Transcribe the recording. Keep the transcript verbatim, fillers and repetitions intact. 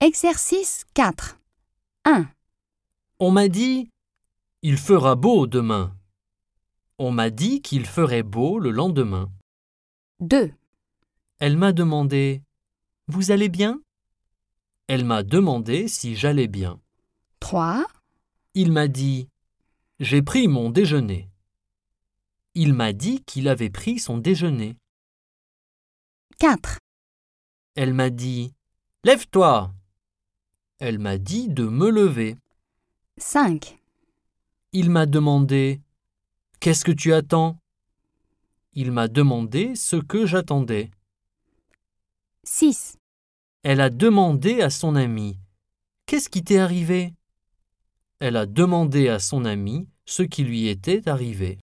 Exercice quatre. un. On m'a dit « Il fera beau demain ». On m'a dit qu'il ferait beau le lendemain. deux. Elle m'a demandé « Vous allez bien ?» Elle m'a demandé si j'allais bien. trois. Il m'a dit « J'ai pris mon déjeuner ». Il m'a dit qu'il avait pris son déjeuner. quatre. Elle m'a dit « Lève-toi ». Elle m'a dit de me lever. cinq. Il m'a demandé « Qu'est-ce que tu attends ?» Il m'a demandé ce que j'attendais. six. Elle a demandé à son ami « Qu'est-ce qui t'est arrivé ?» Elle a demandé à son ami ce qui lui était arrivé.